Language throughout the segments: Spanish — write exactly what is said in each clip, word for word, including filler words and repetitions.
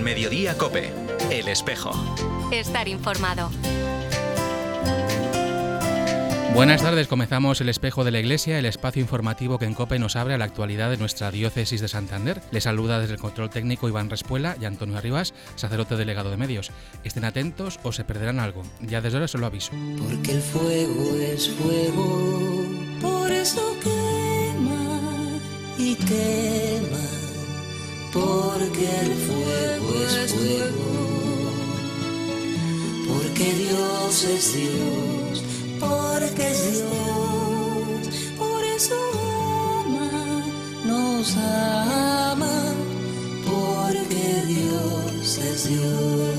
Mediodía COPE. El Espejo. Estar informado. Buenas tardes, comenzamos El Espejo de la Iglesia, el espacio informativo que en COPE nos abre a la actualidad de nuestra diócesis de Santander. Les saluda desde el control técnico Iván Respuela y Antonio Arribas, sacerdote delegado de medios. Estén atentos o se perderán algo. Ya desde ahora se lo aviso. Porque el fuego es fuego, por eso quema y quema. Porque el fuego es fuego, porque Dios es Dios. Porque es Dios, por eso ama, nos ama, porque Dios es Dios.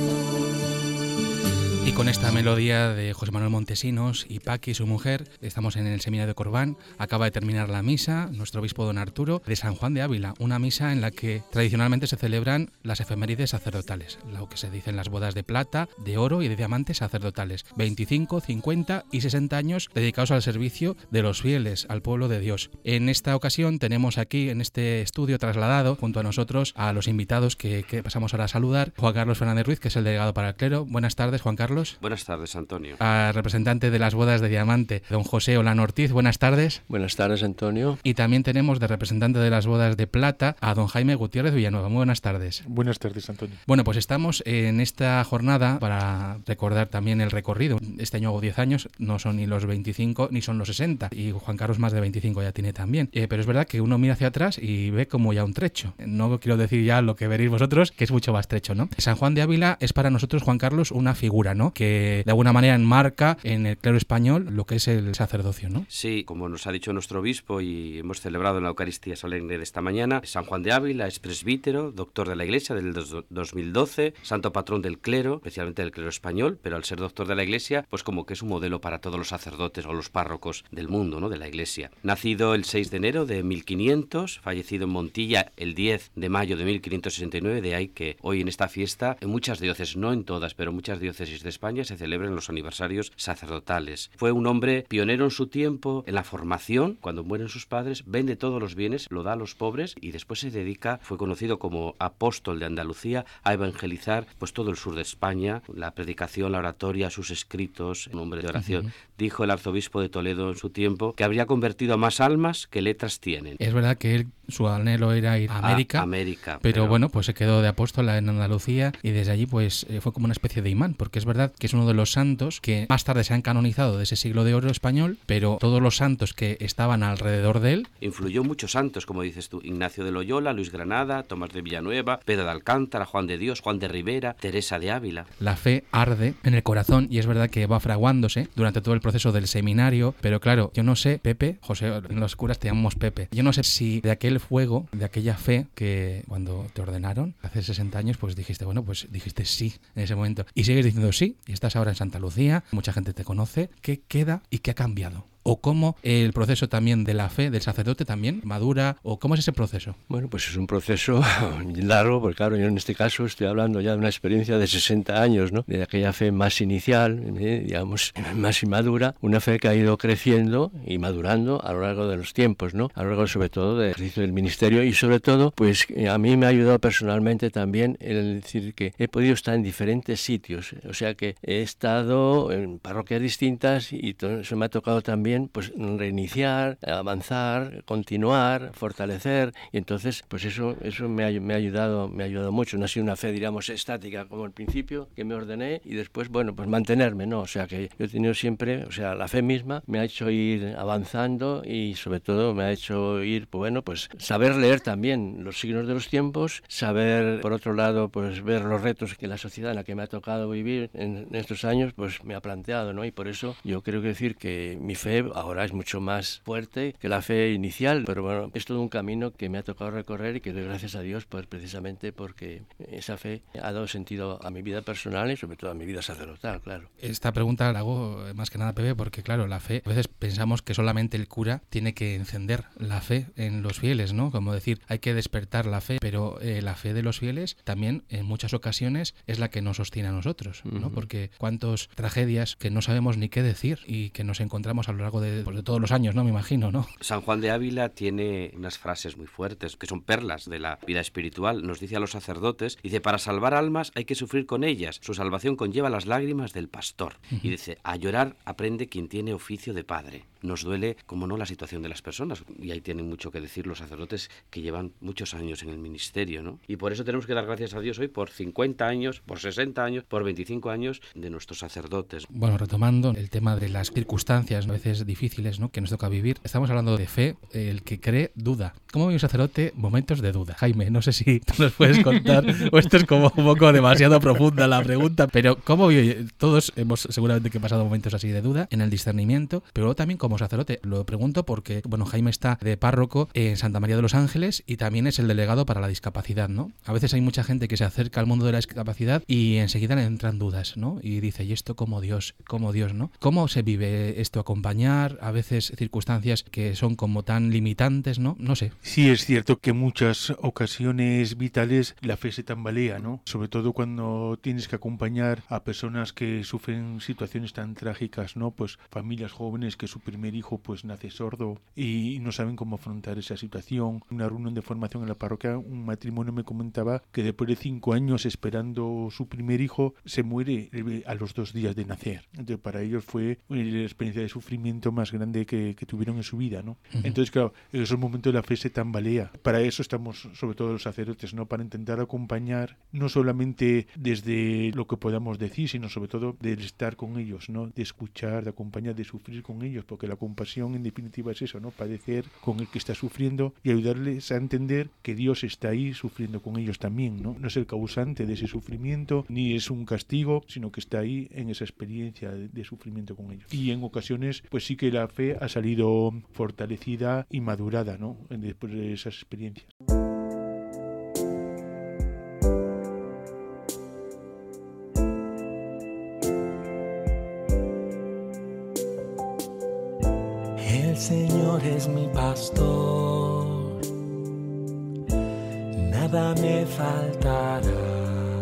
Y con esta melodía de José Manuel Montesinos y Paqui, su mujer, estamos en el seminario de Corbán. Acaba de terminar la misa, nuestro obispo don Arturo, de San Juan de Ávila, una misa en la que tradicionalmente se celebran las efemérides sacerdotales, lo que se dicen las bodas de plata, de oro y de diamantes sacerdotales, veinticinco, cincuenta y sesenta años dedicados al servicio de los fieles, al pueblo de Dios. En esta ocasión tenemos aquí, en este estudio trasladado, junto a nosotros, a los invitados que, que pasamos ahora a saludar. Juan Carlos Fernández Ruiz, que es el delegado para el clero. Buenas tardes, Juan Carlos. Buenas tardes, Antonio. Al representante de las bodas de diamante, don José Olano Ortiz. Buenas tardes. Buenas tardes, Antonio. Y también tenemos de representante de las bodas de plata a don Jaime Gutiérrez Villanueva. Muy buenas tardes. Buenas tardes, Antonio. Bueno, pues estamos en esta jornada para recordar también el recorrido. Este año hago diez años, no son ni los veinticinco ni son los sesenta. Y Juan Carlos más de veinticinco ya tiene también. Eh, pero es verdad que uno mira hacia atrás y ve como ya un trecho. No quiero decir ya lo que veréis vosotros, que es mucho más trecho, ¿no? San Juan de Ávila es para nosotros, Juan Carlos, una figura, ¿no? Que de alguna manera enmarca en el clero español lo que es el sacerdocio, ¿no? Sí, como nos ha dicho nuestro obispo y hemos celebrado en la Eucaristía solemne de esta mañana, San Juan de Ávila es presbítero, doctor de la Iglesia del dos mil doce, santo patrón del clero, especialmente del clero español, pero al ser doctor de la Iglesia, pues como que es un modelo para todos los sacerdotes o los párrocos del mundo, ¿no?, de la Iglesia. Nacido el seis de enero de mil quinientos, fallecido en Montilla el diez de mayo de mil quinientos sesenta y nueve, de ahí que hoy en esta fiesta, en muchas diócesis, no en todas, pero muchas diócesis de España se celebran los aniversarios sacerdotales. Fue un hombre pionero en su tiempo en la formación. Cuando mueren sus padres, vende todos los bienes, lo da a los pobres y después se dedica, fue conocido como apóstol de Andalucía, a evangelizar pues todo el sur de España, la predicación, la oratoria, sus escritos, un hombre de oración. Uh-huh. Dijo el arzobispo de Toledo en su tiempo que habría convertido a más almas que letras tienen. Es verdad que él, su anhelo era ir a América, a América pero, pero bueno, pues se quedó de apóstol en Andalucía y desde allí pues fue como una especie de imán, porque es verdad que es uno de los santos que más tarde se han canonizado de ese siglo de oro español, pero todos los santos que estaban alrededor de él... Influyó muchos santos, como dices tú, Ignacio de Loyola, Luis Granada, Tomás de Villanueva, Pedro de Alcántara, Juan de Dios, Juan de Rivera, Teresa de Ávila. La fe arde en el corazón y es verdad que va fraguándose durante todo el proceso del seminario, pero claro, yo no sé, Pepe, José, en los curas te llamamos Pepe, yo no sé si de aquel fuego, de aquella fe que cuando te ordenaron hace sesenta años, pues dijiste, bueno, pues dijiste sí en ese momento y sigues diciendo sí y estás ahora en Santa Lucía, mucha gente te conoce. ¿Qué queda y qué ha cambiado? ¿O cómo el proceso también de la fe del sacerdote también madura? ¿O cómo es ese proceso? Bueno, pues es un proceso largo, porque claro, yo en este caso estoy hablando ya de una experiencia de sesenta años, ¿no? De aquella fe más inicial, eh, digamos, más inmadura, una fe que ha ido creciendo y madurando a lo largo de los tiempos, ¿no? A lo largo sobre todo del ejercicio del ministerio y sobre todo, pues a mí me ha ayudado personalmente también el decir que he podido estar en diferentes sitios, o sea que he estado en parroquias distintas y todo eso me ha tocado también pues reiniciar, avanzar, continuar, fortalecer y entonces pues eso eso me ha, me ha ayudado me ha ayudado mucho. No ha sido una fe, digamos, estática como al principio que me ordené y después bueno pues mantenerme, no, o sea que yo he tenido siempre, o sea la fe misma me ha hecho ir avanzando y sobre todo me ha hecho ir pues bueno pues saber leer también los signos de los tiempos, saber por otro lado pues ver los retos que la sociedad en la que me ha tocado vivir en, en estos años pues me ha planteado, ¿no? Y por eso yo creo que decir que mi fe ahora es mucho más fuerte que la fe inicial, pero bueno, es todo un camino que me ha tocado recorrer y que doy gracias a Dios pues precisamente porque esa fe ha dado sentido a mi vida personal y sobre todo a mi vida sacerdotal, claro. Esta pregunta la hago más que nada, Pepe, porque claro, la fe, a veces pensamos que solamente el cura tiene que encender la fe en los fieles, ¿no? Como decir, hay que despertar la fe, pero eh, la fe de los fieles también en muchas ocasiones es la que nos sostiene a nosotros, ¿no? Uh-huh. Porque cuántas tragedias que no sabemos ni qué decir y que nos encontramos a lo largo largo de, pues, de todos los años, ¿no? Me imagino, ¿no? San Juan de Ávila tiene unas frases muy fuertes, que son perlas de la vida espiritual. Nos dice a los sacerdotes, dice, para salvar almas hay que sufrir con ellas. Su salvación conlleva las lágrimas del pastor. Uh-huh. Y dice, a llorar aprende quien tiene oficio de padre. Nos duele, como no, la situación de las personas. Y ahí tienen mucho que decir los sacerdotes que llevan muchos años en el ministerio, ¿no? Y por eso tenemos que dar gracias a Dios hoy por cincuenta años, por sesenta años, por veinticinco años de nuestros sacerdotes. Bueno, retomando el tema de las circunstancias a veces difíciles, ¿no?, que nos toca vivir, estamos hablando de fe. El que cree duda. ¿Cómo vive un sacerdote momentos de duda? Jaime, no sé si tú nos puedes contar, o esto es como un poco demasiado profunda la pregunta, pero ¿cómo vive? Todos hemos seguramente que pasado momentos así de duda en el discernimiento, pero también como sacerdote. Lo pregunto porque, bueno, Jaime está de párroco en Santa María de los Ángeles y también es el delegado para la discapacidad, ¿no? A veces hay mucha gente que se acerca al mundo de la discapacidad y enseguida le entran dudas, ¿no? Y dice, ¿y esto cómo Dios? ¿Cómo Dios, no? ¿Cómo se vive esto? Acompañar a veces circunstancias que son como tan limitantes, ¿no? No sé. Sí, es cierto que en muchas ocasiones vitales la fe se tambalea, ¿no? Sobre todo cuando tienes que acompañar a personas que sufren situaciones tan trágicas, ¿no? Pues familias jóvenes que su primer hijo pues nace sordo y no saben cómo afrontar esa situación. En una reunión de formación en la parroquia, un matrimonio me comentaba que después de cinco años esperando su primer hijo, se muere a los dos días de nacer. Entonces para ellos fue la experiencia de sufrimiento más grande que, que tuvieron en su vida, ¿no? Uh-huh. Entonces, claro, en esos momentos la fe se tambalea. Para eso estamos, sobre todo los sacerdotes, ¿no? Para intentar acompañar, no solamente desde lo que podamos decir, sino sobre todo de estar con ellos, ¿no? De escuchar, de acompañar, de sufrir con ellos, porque la compasión en definitiva es eso, ¿no? Padecer con el que está sufriendo y ayudarles a entender que Dios está ahí sufriendo con ellos también, ¿no? No es el causante de ese sufrimiento, ni es un castigo, sino que está ahí en esa experiencia de, de sufrimiento con ellos. Y en ocasiones, pues sí que la fe ha salido fortalecida y madurada, ¿no? Después de esas experiencias. El Señor es mi pastor, nada me faltará.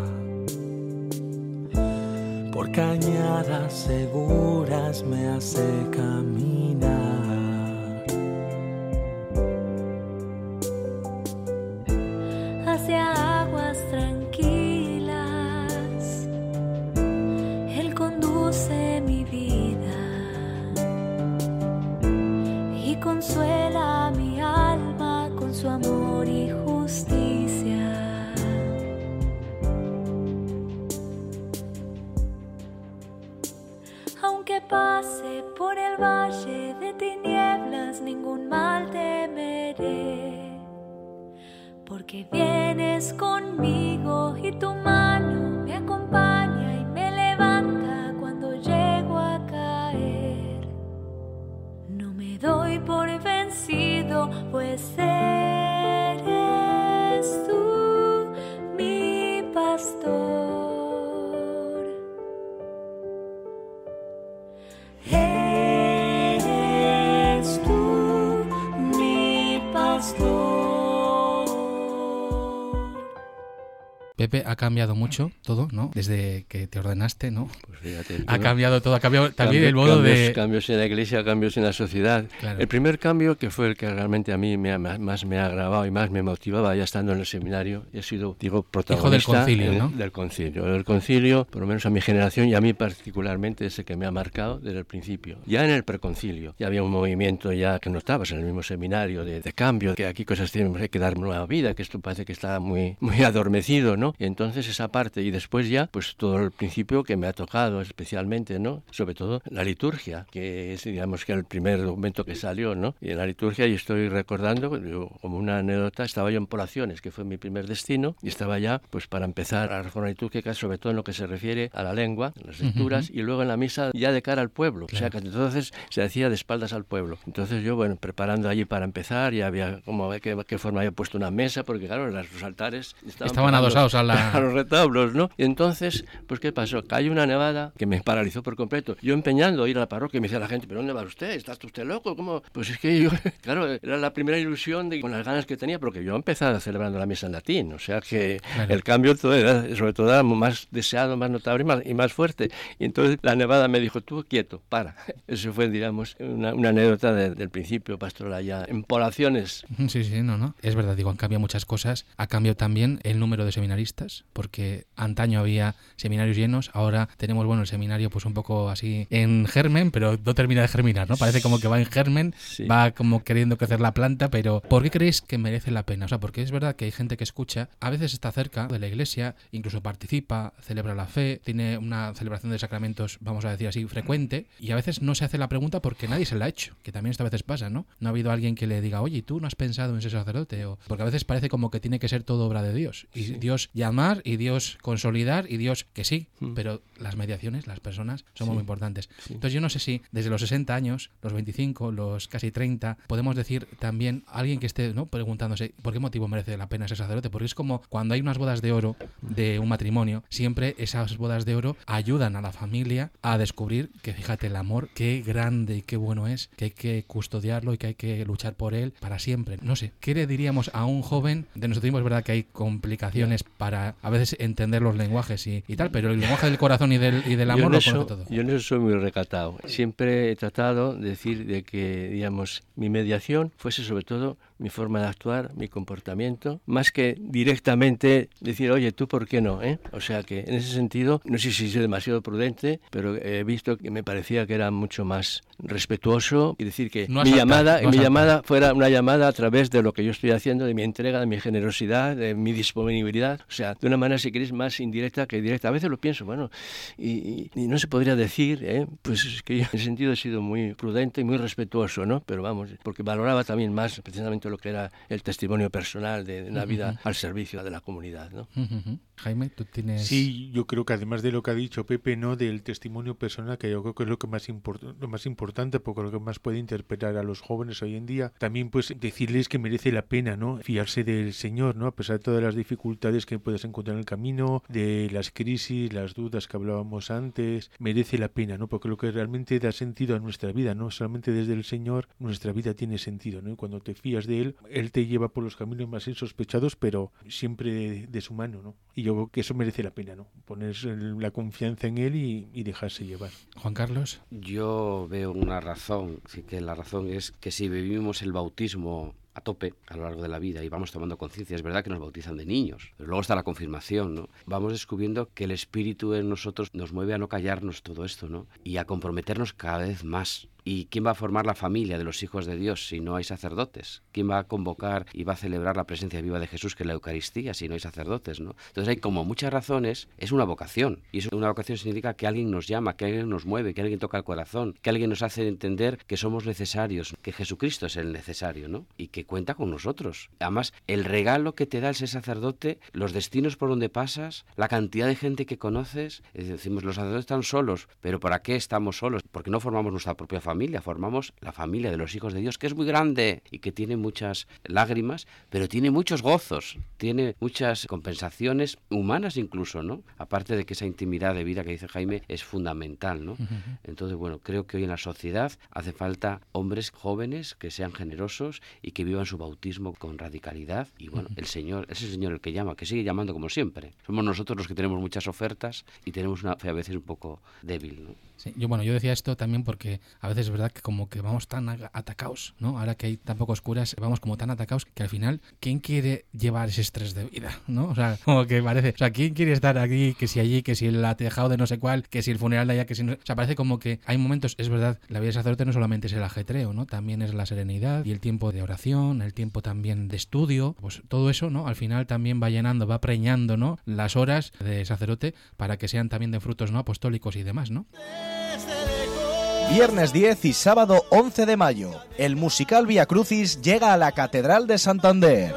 Por cañadas seguras me hace caminar. Hacia aguas tranquilas, Él conduce mi vida y consuela mi alma con su amor y justicia. Aunque pase por el valle de tinieblas, ningún mal temeré, porque vienes conmigo y tu mano me acompaña y me levanta cuando llego a caer. No me doy por vencido, pues eres tú mi pastor. Eres tú mi pastor. Pepe, ha cambiado mucho todo, ¿no? Desde que te ordenaste, ¿no? Pues fíjate. Ha cambiado todo, ha cambiado también Cambio, el modo cambios, de... Cambios en la iglesia, cambios en la sociedad. Claro. El primer cambio, que fue el que realmente a mí me ha, más me ha grabado y más me motivaba ya estando en el seminario, he sido, digo, protagonista Hijo del concilio, en, ¿no? del concilio. El concilio, por lo menos a mi generación y a mí particularmente, es el que me ha marcado desde el principio. Ya en el preconcilio, ya había un movimiento ya que no estabas en el mismo seminario de, de cambio, que aquí cosas tienen que dar nueva vida, que esto parece que está muy, muy adormecido, ¿no? Y entonces esa parte, y después ya, pues todo el principio que me ha tocado especialmente, ¿no? Sobre todo la liturgia, que es, digamos, que el primer documento que salió, ¿no? Y en la liturgia, y estoy recordando, yo, como una anécdota, estaba yo en Polaciones, que fue mi primer destino, y estaba ya, pues para empezar a la reforma litúrgica, sobre todo en lo que se refiere a la lengua, las lecturas, uh-huh. y luego en la misa ya de cara al pueblo, claro. O sea, que entonces se hacía de espaldas al pueblo. Entonces yo, bueno, preparando allí para empezar, ya había como qué, qué forma había puesto una mesa, porque claro, los altares estaban, estaban adosados a a, la... a los retablos, ¿no? Y entonces, pues ¿qué pasó? Cayó una nevada que me paralizó por completo. Yo empeñando a ir a la parroquia y me decía la gente, ¿pero dónde va usted? ¿Está usted loco? ¿Cómo? Pues es que yo, claro, era la primera ilusión de, con las ganas que tenía, porque yo empezaba celebrando la misa en latín, o sea que claro. El cambio todo era, sobre todo era más deseado, más notable y más, y más fuerte. Y entonces la nevada me dijo, tú quieto, para. Eso fue, digamos, una, una anécdota de, del principio pastoral allá, en poblaciones. Sí, sí, no, no. Es verdad, digo, han cambiado muchas cosas. Ha cambiado también el número de seminaristas, porque antaño había seminarios llenos, ahora tenemos, bueno, el seminario pues un poco así en germen, pero no termina de germinar, ¿no? Parece como que va en germen, sí. Va como queriendo crecer la planta, pero ¿por qué creéis que merece la pena? O sea, porque es verdad que hay gente que escucha, a veces está cerca de la iglesia, incluso participa, celebra la fe, tiene una celebración de sacramentos, vamos a decir así, frecuente, y a veces no se hace la pregunta porque nadie se la ha hecho, que también esto a veces pasa, ¿no? No ha habido alguien que le diga, oye, ¿tú no has pensado en ser sacerdote? O, porque a veces parece como que tiene que ser todo obra de Dios, y sí. Dios llamar, y Dios consolidar, y Dios que sí, mm. pero las mediaciones, las personas, son sí. muy importantes. Sí. Entonces yo no sé si desde los sesenta años, los veinticinco, los casi treinta, podemos decir también a alguien que esté, ¿no?, preguntándose por qué motivo merece la pena ser sacerdote, porque es como cuando hay unas bodas de oro de un matrimonio, siempre esas bodas de oro ayudan a la familia a descubrir que, fíjate, el amor, qué grande y qué bueno es, que hay que custodiarlo y que hay que luchar por él para siempre. No sé, ¿qué le diríamos a un joven? De nuestro tiempo es verdad que hay complicaciones para a veces entender los lenguajes y, y tal, pero el lenguaje del corazón y del, y del amor lo conoce todo. Yo en eso soy muy recatado. Siempre he tratado de decir de que, digamos, mi mediación fuese sobre todo mi forma de actuar, mi comportamiento, más que directamente decir, oye, ¿tú por qué no? ¿eh? O sea que en ese sentido, no sé si soy demasiado prudente, pero he visto que me parecía que era mucho más respetuoso y decir que no mi, saltar, llamada, no mi llamada fuera una llamada a través de lo que yo estoy haciendo, de mi entrega, de mi generosidad, de mi disponibilidad, o sea, de una manera, si queréis, más indirecta que directa. A veces lo pienso, bueno, y, y, y no se podría decir, ¿eh? Pues es que yo en ese sentido he sido muy prudente y muy respetuoso, ¿no? Pero vamos, porque valoraba también más precisamente lo que era el testimonio personal de una vida uh-huh. al servicio de la comunidad, ¿no? Uh-huh. Jaime, tú tienes... Sí, yo creo que además de lo que ha dicho Pepe, ¿no?, del testimonio personal, que yo creo que es lo que más import- lo más importante, porque lo que más puede interpretar a los jóvenes hoy en día, también pues decirles que merece la pena, ¿no?, fiarse del Señor, ¿no?, a pesar de todas las dificultades que puedes encontrar en el camino, de las crisis, las dudas que hablábamos antes, merece la pena, ¿no?, porque lo que realmente da sentido a nuestra vida, ¿no?, solamente desde el Señor nuestra vida tiene sentido, ¿no?, y cuando te fías de Él, Él te lleva por los caminos más insospechados, pero siempre de, de su mano, ¿no? Y yo creo que eso merece la pena, ¿no?, poner la confianza en Él y, y dejarse llevar. Juan Carlos. Yo veo una razón, sí que la razón es que si vivimos el bautismo a tope a lo largo de la vida y vamos tomando conciencia, es verdad que nos bautizan de niños, pero luego está la confirmación, ¿no? Vamos descubriendo que el Espíritu en nosotros nos mueve a no callarnos todo esto, ¿no?, y a comprometernos cada vez más. ¿Y quién va a formar la familia de los hijos de Dios si no hay sacerdotes? ¿Quién va a convocar y va a celebrar la presencia viva de Jesús, que es la Eucaristía, si no hay sacerdotes, ¿no? Entonces hay como muchas razones, es una vocación. Y eso, una vocación significa que alguien nos llama, que alguien nos mueve, que alguien toca el corazón, que alguien nos hace entender que somos necesarios, que Jesucristo es el necesario, ¿no? Y que cuenta con nosotros. Además, el regalo que te da el ser sacerdote, los destinos por donde pasas, la cantidad de gente que conoces, decimos, los sacerdotes están solos, pero ¿para qué estamos solos? Porque no formamos nuestra propia familia. familia, formamos la familia de los hijos de Dios, que es muy grande y que tiene muchas lágrimas, pero tiene muchos gozos, tiene muchas compensaciones humanas incluso, ¿no? Aparte de que esa intimidad de vida que dice Jaime es fundamental, ¿no? Uh-huh. Entonces, bueno, creo que hoy en la sociedad hace falta hombres jóvenes que sean generosos y que vivan su bautismo con radicalidad y, bueno, uh-huh. el Señor, es el Señor el que llama, que sigue llamando como siempre. Somos nosotros los que tenemos muchas ofertas y tenemos una fe a veces un poco débil, ¿no? Sí, yo, bueno, yo decía esto también porque a veces es verdad que como que vamos tan atacados, ¿no? Ahora que hay tan pocos curas, vamos como tan atacados que al final, ¿quién quiere llevar ese estrés de vida, ¿no? O sea, como que parece, o sea, ¿quién quiere estar aquí, que si allí, que si el atejado de no sé cuál, que si el funeral de allá, que si no... O sea, parece como que hay momentos, es verdad, la vida de sacerdote no solamente es el ajetreo, ¿no? También es la serenidad y el tiempo de oración, el tiempo también de estudio, pues todo eso, ¿no? Al final también va llenando, va preñando, ¿no?, las horas de sacerdote para que sean también de frutos, ¿no?, apostólicos y demás, ¿no? Viernes diez y sábado once de mayo, el musical Vía Crucis llega a la Catedral de Santander.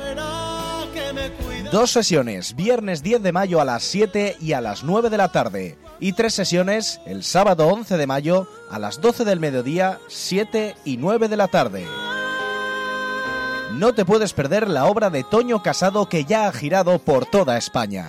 Dos sesiones, viernes diez de mayo a las siete y a las nueve de la tarde. Y tres sesiones, el sábado once de mayo a las doce del mediodía, siete y nueve de la tarde. No te puedes perder la obra de Toño Casado que ya ha girado por toda España.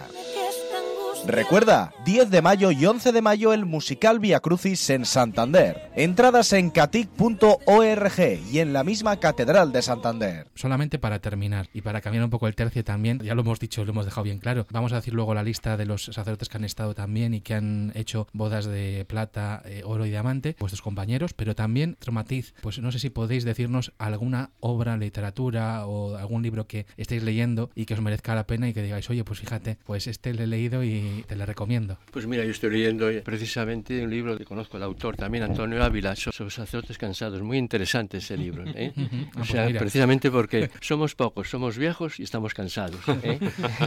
Recuerda, diez de mayo y once de mayo el musical Vía Crucis en Santander. Entradas en catic punto org y en la misma Catedral de Santander. Solamente para terminar y para cambiar un poco el tercio también, ya lo hemos dicho, lo hemos dejado bien claro, vamos a decir luego la lista de los sacerdotes que han estado también y que han hecho bodas de plata, eh, oro y diamante, vuestros compañeros, pero también, otro matiz, pues no sé si podéis decirnos alguna obra, literatura o algún libro que estéis leyendo y que os merezca la pena y que digáis, oye, pues fíjate, pues este lo he leído y te lo recomiendo. Pues mira, yo estoy leyendo precisamente un libro que conozco el autor, también Antonio Ávila, sobre sacerdotes cansados. Muy interesante ese libro, ¿eh? Ah, o sea, pues precisamente porque somos pocos, somos viejos y estamos cansados, ¿eh?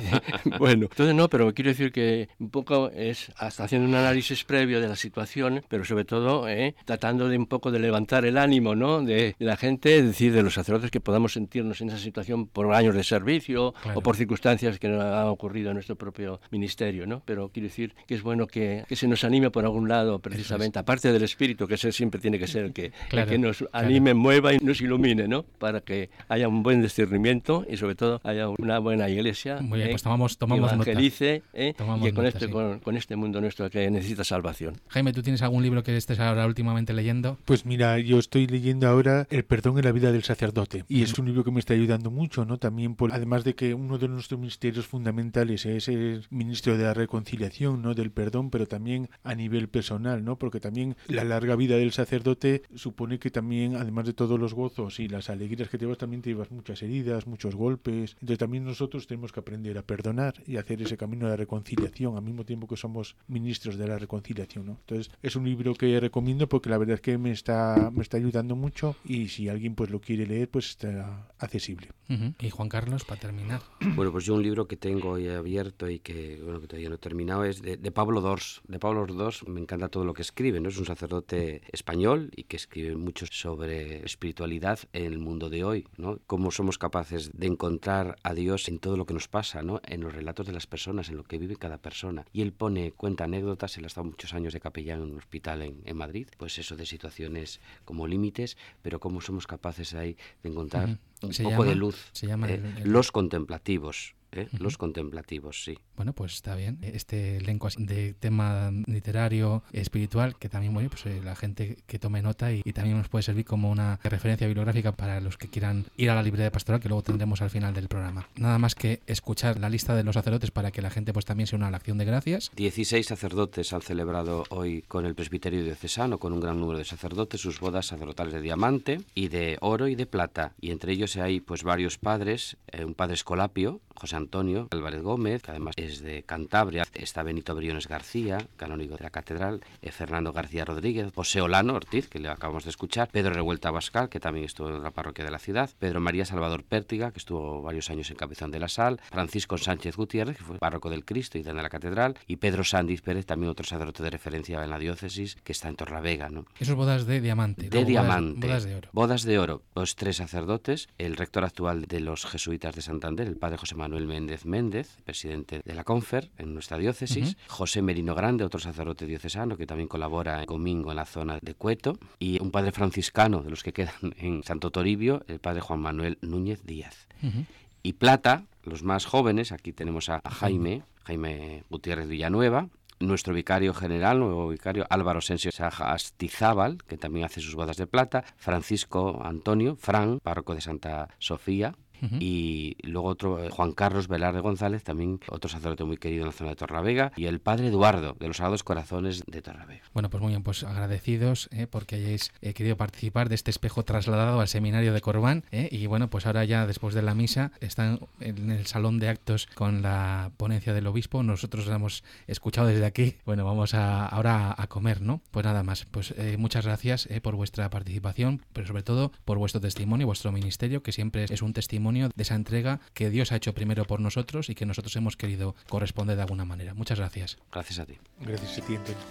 Bueno, entonces no, pero quiero decir que un poco es hasta haciendo un análisis previo de la situación, pero sobre todo ¿eh? tratando de un poco de levantar el ánimo, ¿no? de, de la gente, es decir, de los sacerdotes, que podamos sentirnos en esa situación por años de servicio, claro, o por circunstancias que nos han ocurrido en nuestro propio ministerio, ¿no? Pero quiero decir que es bueno que, que se nos anime por algún lado, precisamente, aparte del espíritu, que ese siempre tiene que ser el que, claro, el que nos anime, claro, mueva y nos ilumine, ¿no? Para que haya un buen discernimiento y sobre todo haya una buena iglesia. Muy bien, ¿eh? pues tomamos, tomamos evangelice, nota. ¿eh? Tomamos y con, nota, este, sí. con, con este mundo nuestro que necesita salvación. Jaime, ¿tú tienes algún libro que estés ahora últimamente leyendo? Pues mira, yo estoy leyendo ahora El perdón en la vida del sacerdote y es un libro que me está ayudando mucho, ¿no? También por, además de que uno de nuestros ministerios fundamentales es el ministro de la reconciliación, ¿no? Del perdón, pero también a nivel personal, ¿no? Porque también la larga vida del sacerdote supone que también, además de todos los gozos y las alegrías que te llevas, también te llevas muchas heridas, muchos golpes. Entonces también nosotros tenemos que aprender a perdonar y hacer ese camino de la reconciliación al mismo tiempo que somos ministros de la reconciliación, ¿no? Entonces es un libro que recomiendo porque la verdad es que me está me está ayudando mucho y si alguien pues lo quiere leer pues está accesible. Uh-huh. Y Juan Carlos, para terminar. Bueno, pues yo un libro que tengo hoy abierto y que bueno que todavía no he terminado es de, de Pablo Dors. De Pablo Dors me encanta todo lo que escribe, ¿no? Es un sacerdote español y que escribe mucho sobre espiritualidad en el mundo de hoy, ¿no? Cómo somos capaces de encontrar a Dios en todo lo que nos pasa, ¿no? En los relatos de las personas, en lo que vive cada persona. Y él pone, cuenta anécdotas, él ha estado muchos años de capellán en un hospital en, en Madrid, pues eso de situaciones como límites, pero cómo somos capaces ahí de encontrar uh-huh. un se poco llama, de luz. Se llama eh, el, el... Los contemplativos. ¿Eh? Uh-huh. Los contemplativos, sí. Bueno, pues está bien. Este elenco de tema literario, espiritual, que también, bueno, pues eh, la gente que tome nota y, y también nos puede servir como una referencia bibliográfica para los que quieran ir a la librería pastoral, que luego tendremos al final del programa. Nada más que escuchar la lista de los sacerdotes para que la gente pues también se una a la acción de gracias. dieciséis sacerdotes han celebrado hoy con el presbiterio diocesano, con un gran número de sacerdotes, sus bodas sacerdotales de diamante y de oro y de plata. Y entre ellos hay pues varios padres, eh, un padre escolapio, José Antonio Álvarez Gómez, que además es de Cantabria, está Benito Briones García, canónigo de la catedral, eh, Fernando García Rodríguez, José Olano Ortiz, que le acabamos de escuchar, Pedro Revuelta Abascal, que también estuvo en la parroquia de la ciudad, Pedro María Salvador Pértiga, que estuvo varios años en Capezón de la Sal, Francisco Sánchez Gutiérrez, que fue párroco del Cristo y de la catedral, y Pedro Sandiz Pérez, también otro sacerdote de referencia en la diócesis, que está en Torlavega, ¿no? Esos bodas de diamante. De diamante. Bodas, bodas de oro. Bodas de oro. Los tres sacerdotes, el rector actual de los jesuitas de Santander, el padre José Manuel Méndez Méndez, presidente de la Confer en nuestra diócesis, uh-huh. José Merino Grande, otro sacerdote diocesano que también colabora en Comingo en la zona de Cueto, y un padre franciscano de los que quedan en Santo Toribio, el padre Juan Manuel Núñez Díaz. Uh-huh. Y plata, los más jóvenes, aquí tenemos a, a Jaime, Jaime Gutiérrez Villanueva, nuestro vicario general, nuevo vicario Álvaro Sensio Astizábal, que también hace sus bodas de plata, Francisco Antonio, Fran, párroco de Santa Sofía, Uh-huh. y luego otro, Juan Carlos Velarde González, también otro sacerdote muy querido en la zona de Torlavega, y el padre Eduardo, de los Sagrados Corazones de Torlavega. Bueno, pues muy bien, pues agradecidos eh, porque hayáis eh, querido participar de este espejo trasladado al seminario de Corbán, eh, y bueno, pues ahora ya después de la misa están en el salón de actos con la ponencia del obispo, nosotros la hemos escuchado desde aquí, bueno, vamos a, ahora a comer, ¿no? Pues nada más, pues eh, muchas gracias eh, por vuestra participación, pero sobre todo por vuestro testimonio, vuestro ministerio, que siempre es un testimonio de esa entrega que Dios ha hecho primero por nosotros y que nosotros hemos querido corresponder de alguna manera. Muchas gracias. Gracias a ti. Gracias a ti, Antonio.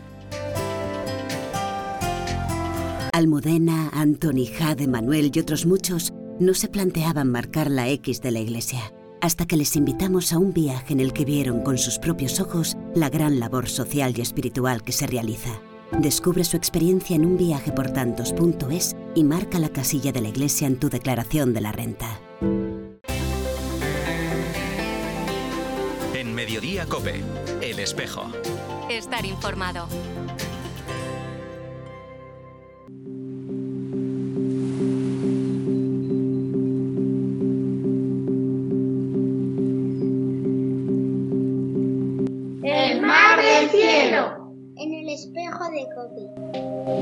Almudena, Antoni, Jade, Manuel y otros muchos no se planteaban marcar la X de la Iglesia, hasta que les invitamos a un viaje en el que vieron con sus propios ojos la gran labor social y espiritual que se realiza. Descubre su experiencia en un viaje por tantos punto es y marca la casilla de la Iglesia en tu declaración de la renta. En Mediodía COPE, El Espejo. Estar informado. El mar del cielo. En el espejo de COPE.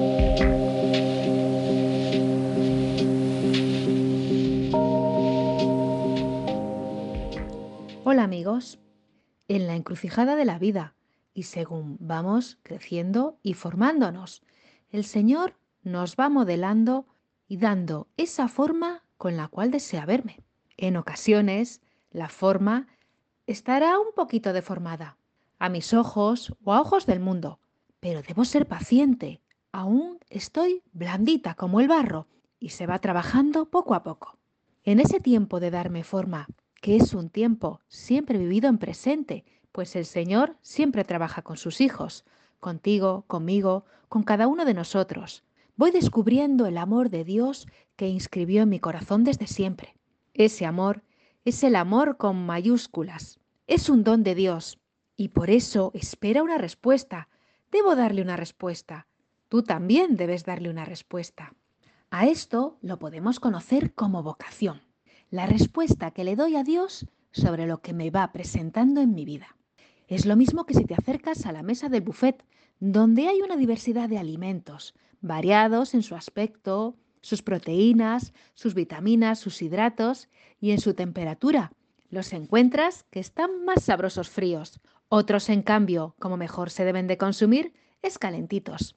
Hola amigos, en la encrucijada de la vida y según vamos creciendo y formándonos, el Señor nos va modelando y dando esa forma con la cual desea verme. En ocasiones, la forma estará un poquito deformada, a mis ojos o a ojos del mundo, pero debo ser paciente, aún estoy blandita como el barro y se va trabajando poco a poco. En ese tiempo de darme forma, que es un tiempo siempre vivido en presente, pues el Señor siempre trabaja con sus hijos, contigo, conmigo, con cada uno de nosotros. Voy descubriendo el amor de Dios que inscribió en mi corazón desde siempre. Ese amor es el amor con mayúsculas. Es un don de Dios y por eso espera una respuesta. Debo darle una respuesta. Tú también debes darle una respuesta. A esto lo podemos conocer como vocación. La respuesta que le doy a Dios sobre lo que me va presentando en mi vida. Es lo mismo que si te acercas a la mesa del buffet, donde hay una diversidad de alimentos, variados en su aspecto, sus proteínas, sus vitaminas, sus hidratos y en su temperatura. Los encuentras que están más sabrosos fríos, otros en cambio, como mejor se deben de consumir, es calentitos.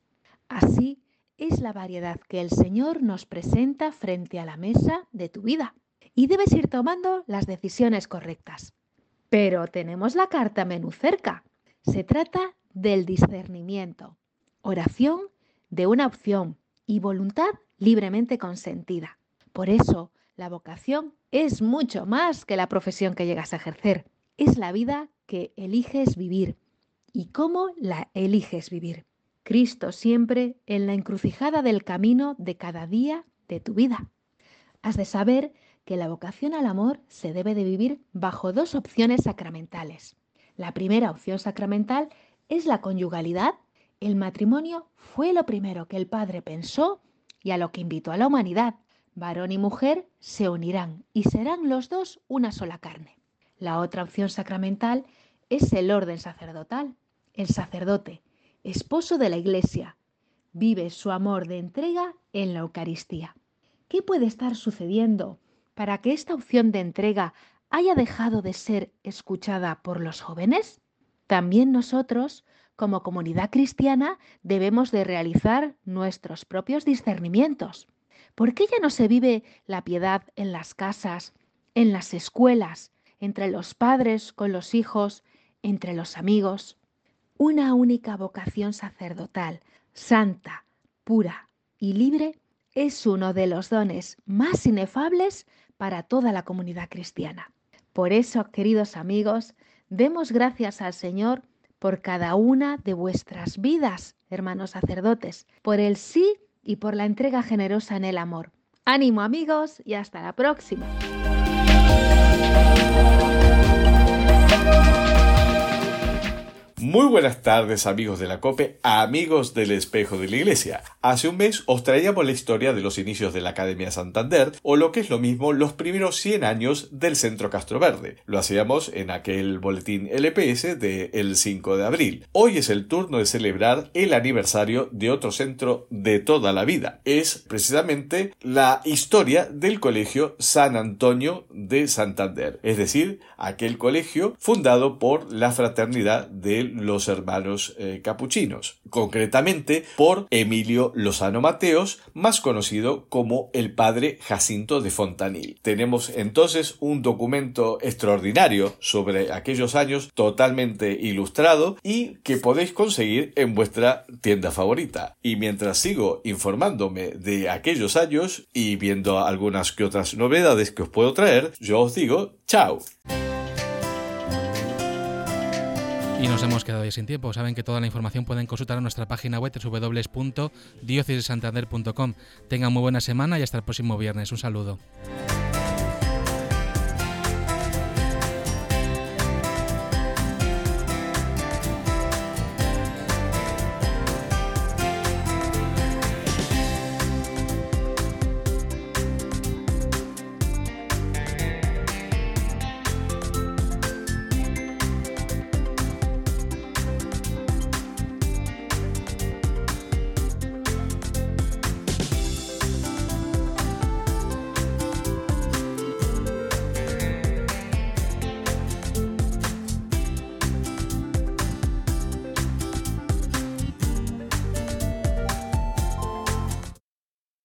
Así es la variedad que el Señor nos presenta frente a la mesa de tu vida. Y debes ir tomando las decisiones correctas. Pero tenemos la carta menú cerca. Se trata del discernimiento, oración de una opción y voluntad libremente consentida. Por eso, la vocación es mucho más que la profesión que llegas a ejercer. Es la vida que eliges vivir. ¿Y cómo la eliges vivir? Cristo siempre en la encrucijada del camino de cada día de tu vida. Has de saber que la vocación al amor se debe de vivir bajo dos opciones sacramentales. La primera opción sacramental es la conyugalidad. El matrimonio fue lo primero que el Padre pensó y a lo que invitó a la humanidad. Varón y mujer se unirán y serán los dos una sola carne. La otra opción sacramental es el orden sacerdotal. El sacerdote, esposo de la Iglesia, vive su amor de entrega en la Eucaristía. ¿Qué puede estar sucediendo para que esta opción de entrega haya dejado de ser escuchada por los jóvenes? También nosotros, como comunidad cristiana, debemos de realizar nuestros propios discernimientos. ¿Por qué ya no se vive la piedad en las casas, en las escuelas, entre los padres con los hijos, entre los amigos? Una única vocación sacerdotal, santa, pura y libre, es uno de los dones más inefables para toda la comunidad cristiana. Por eso, queridos amigos, demos gracias al Señor por cada una de vuestras vidas, hermanos sacerdotes, por el sí y por la entrega generosa en el amor. Ánimo amigos y hasta la próxima. Muy buenas tardes amigos de la COPE, amigos del Espejo de la Iglesia. Hace un mes os traíamos la historia de los inicios de la Academia Santander, o lo que es lo mismo, los primeros cien años del Centro Castro Verde. Lo hacíamos en aquel boletín L P S del cinco de abril. Hoy es el turno de celebrar el aniversario de otro centro de toda la vida. Es precisamente la historia del Colegio San Antonio de Santander, es decir, aquel colegio fundado por la fraternidad de los hermanos eh, capuchinos, concretamente por Emilio Lozano Mateos, más conocido como el padre Jacinto de Fontanil. Tenemos entonces un documento extraordinario sobre aquellos años, totalmente ilustrado y que podéis conseguir en vuestra tienda favorita. Y mientras sigo informándome de aquellos años y viendo algunas que otras novedades que os puedo traer, yo os digo chao. Y nos hemos quedado ya sin tiempo. Saben que toda la información pueden consultar en nuestra página web doble u doble u doble u punto diócesis de santander punto com. Tengan muy buena semana y hasta el próximo viernes. Un saludo.